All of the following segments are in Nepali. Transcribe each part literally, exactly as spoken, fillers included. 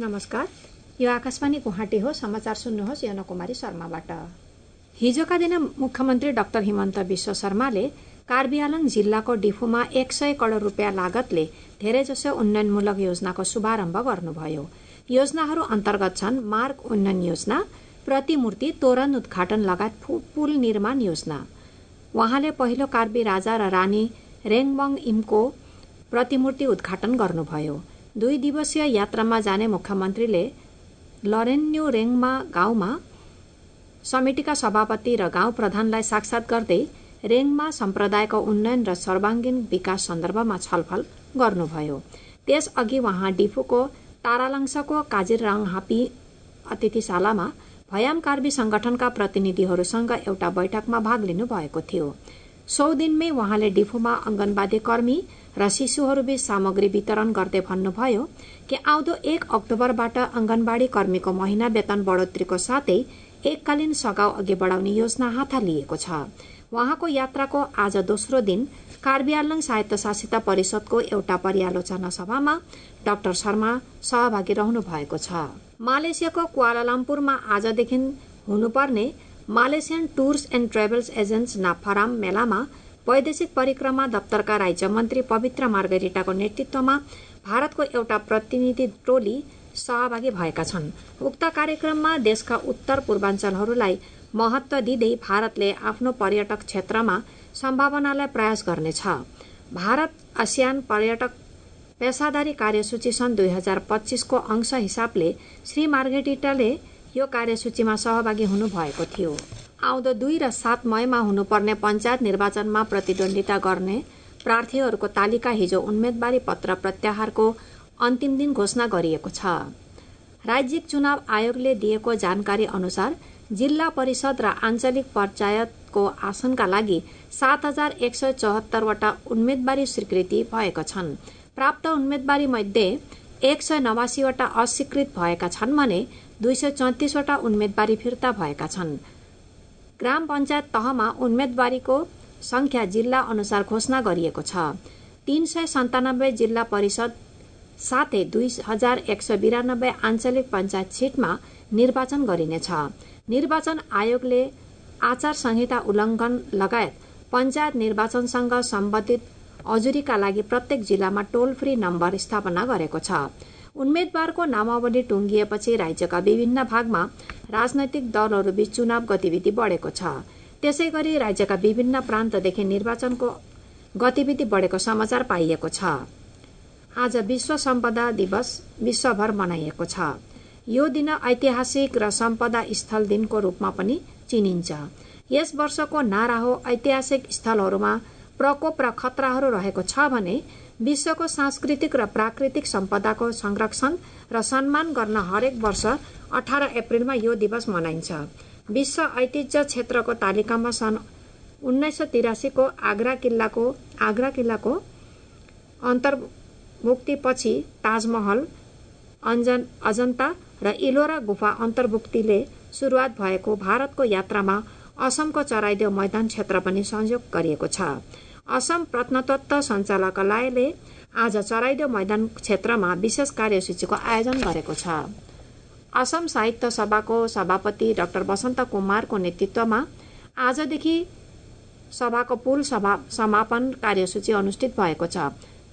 नमस्कार, यो आकाशवाणी गुवाहाटी हो। समाचार सुन्नुहोस् यन कुमारी शर्माबाट। हिजोका दिन मुख्यमन्त्री डाक्टर हिमन्त विश्व शर्माले कार्बी आंलङ जिल्लाको डिफूमा एक सय करोड़ रुपियाँ लागतले धेरैजसो उन्नयनमूलक योजनाको शुभारम्भ गर्नुभयो। योजनाहरू अन्तर्गत छन् मार्ग उन्नयन योजना, प्रतिमूर्ति तोरण उद्घाटन लगायत पुल निर्माण योजना। उहाँले पहिलो कार्बी राजा र रानी रेङबङ इमको प्रतिमूर्ति उद्घाटन गर्नुभयो। दुई दिवसीय यात्रामा जाने मुख्यमन्त्रीले लरेन्यू रेङमा गाउँमा समितिका सभापति र गाउँ प्रधानलाई साक्षात गर्दै रेङमा सम्प्रदायको उन्नयन र सर्वाङ्गीण विकास सन्दर्भमा छलफल गर्नुभयो। त्यसअघि उहाँ डिफूको तारालङ्सको काजिरङहापी अतिथिशालामा भयाम कार्बी संगठनका प्रतिनिधिहरूसँग एउटा बैठकमा भाग लिनु भएको थियो। सौ दिनमै उहाँले डिफूमा अंगनवाडी कर्मी र शिशुहरूबीच सामग्री वितरण गर्दै भन्नुभयो कि आउँदो एक अक्टोबरबाट अंगनवाडी कर्मीको महिना वेतन बढोत्तरीको साथै एककालीन सघाउ अघि बढाउने योजना हातलिएको छ। उहाँको यात्राको आज दोस्रो दिन कार्बी आंलङ स्वायत्तशासित परिषदको एउटा पर्यालोचना सभामा डाक्टर शर्मा सहभागी रहनु भएको छ। मालेसियाको कुआलालम्पुरमा आजदेखि हुनुपर्ने Malaysian tours and travels agents नाफाराम मेलामा वैदेशिक परिक्रमा दप्तरका राज्य मन्त्री पवित्र मार्गरिटाको नेतृत्वमा भारतको एउटा प्रतिनिधि टोली सहभागी भएका छन्। उक्त कार्यक्रममा देशका उत्तर पूर्वाञ्चलहरूलाई महत्व दिँदै भारतले आफ्नो पर्यटक क्षेत्रमा सम्भावनालाई प्रयास गर्नेछ। भारत आसियान पर्यटक पेसादारी कार्यसूची सन् दुई हजार पच्चीसको अंश हिसाबले श्री मार्गरिटाले यो कार्यसूचीमा सहभागी हुनुभएको थियो। आउँदो दुई र सात मईमा हुनुपर्ने पञ्चायत निर्वाचनमा प्रतिद्वन्दिता गर्ने प्रार्थीहरूको तालिका हिजो उम्मेदवारी पत्र प्रत्याहारको अन्तिम दिन घोषणा गरिएको छ। राज्यिक चुनाव आयोगले दिएको जानकारी अनुसार जिल्ला परिषद र आञ्चलिक पञ्चायतको आसनका लागि सात हजार एक सय चौहत्तरवटा उम्मेदवारी स्वीकृति भएका छन्। प्राप्त उम्मेदवारी मध्ये एक सय नवासीवटा अस्वीकृत भएका छन् भने दुई सय चौतिसवटा उम्मेदवारी फिर्ता भएका छन्। ग्राम पञ्चायत तहमा उम्मेदवारीको संख्या जिल्ला अनुसार घोषणा गरिएको छ। तीन सय सन्तानब्बे जिल्ला परिषद साथै दुई हजार एक सय बिरानब्बे आञ्चलिक पञ्चायत सीटमा निर्वाचन गरिनेछ। निर्वाचन आयोगले आचार संहिता उल्लङ्घन लगायत पञ्चायत निर्वाचनसँग सम्बन्धित अजुरीका लागि प्रत्येक जिल्लामा टोल फ्री नम्बर स्थापना गरेको छ। उम्मेद्वारको नामावली टुङ्गिएपछि राज्यका विभिन्न भागमा राजनैतिक दलहरूबीच चुनाव गतिविधि बढेको छ। त्यसै गरी राज्यका विभिन्न प्रान्तदेखि निर्वाचनको गतिविधि बढेको समाचार पाइएको छ। आज विश्व सम्पदा दिवस विश्वभर मनाइएको छ। यो दिन ऐतिहासिक र सम्पदा स्थल दिनको रूपमा पनि चिनिन्छ। यस वर्षको नारा हो ऐतिहासिक स्थलहरूमा प्रकोप र खतराहरू रहेको छ भने विश्वको सांस्कृतिक र प्राकृतिक सम्पदाको संरक्षण र सम्मान गर्न हरेक वर्ष अठार अप्रेलमा यो दिवस मनाइन्छ। विश्व ऐतिह्य क्षेत्रको तालिकामा सन् उन्नाइस सय तिरासीको आग्रा किल्लाको आग्रा किल्लाको अन्तर्भुक्तिपछि ताजमहल, अञ्जन अजन्ता र इलोरा गुफा अन्तर्भुक्तिले सुरुवात भएको भारतको यात्रामा असमको चराइदेव मैदान क्षेत्र पनि संयोग गरिएको छ। असम प्रत्नतत्व सञ्चालकालयले आज चराइदेव मैदान क्षेत्रमा विशेष कार्यसूचीको आयोजन गरेको छ। असम साहित्य सभाको सभापति डाक्टर वसन्त कुमारको नेतृत्वमा आजदेखि सभाको पुल सभा समापन कार्यसूची अनुष्ठित भएको छ।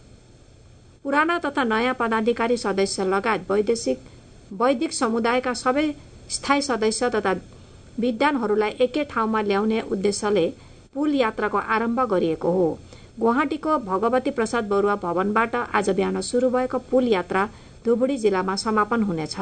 पुराना तथा नयाँ पदाधिकारी सदस्य लगायत वैदेशिक वैदिक समुदायका सबै स्थायी सदस्य तथा विद्वानहरूलाई एकै ठाउँमा ल्याउने उद्देश्यले पुल यात्राको आरम्भ गरिएको हो। गुवाहाटीको भगवती प्रसाद बरुवा भवनबाट आज बिहान शुरू भएको पुल यात्रा धुबुरी जिल्लामा समापन हुनेछ।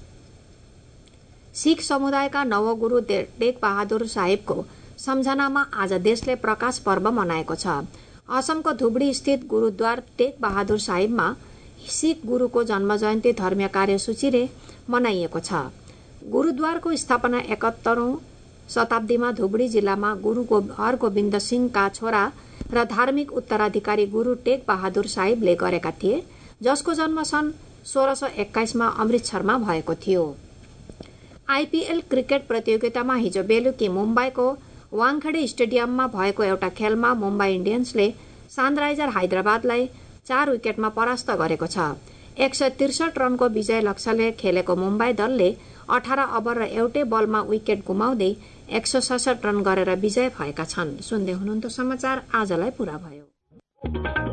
सिख समुदायका नवगुरु टेक बहादुर साहिबको सम्झनामा आज देशले प्रकाश पर्व मनाएको छ। असमको धुबुरी स्थित गुरुद्वार टेक बहादुर साहिबमा सिख गुरुको जन्म जयन्ती धर्मीय कार्यसूचीले मनाइएको छ। गुरुद्वारको स्थापना एकात्तरौं शताब्दीमा धुबुरी जिल्लामा गुरु हरगोविन्द सिंहका छोरा र धार्मिक उत्तराधिकारी गुरु टेक बहादुर साहिबले गरेका थिए, जसको जन्म सन् सोह्र सय एक्काइसमा अमृतसरमा भएको थियो। आइपीएल क्रिकेट प्रतियोगितामा हिजो बेलुकी मुम्बईको वाङखेडे स्टेडियममा भएको एउटा खेलमा मुम्बई इन्डियन्सले सनराइजर हैदराबादलाई चार विकेटमा परास्त गरेको छ। एक सय त्रिसठ रनको विजय लक्ष्यले खेलेको मुम्बई दलले अठार ओभर र एउटै बलमा विकेट गुमाउँदै एक सय सडसठ रन गरेर विजय भएका छन्। सुन्दै हुनुहुन्थ्यो समाचार। आजलाई पूरा भयो।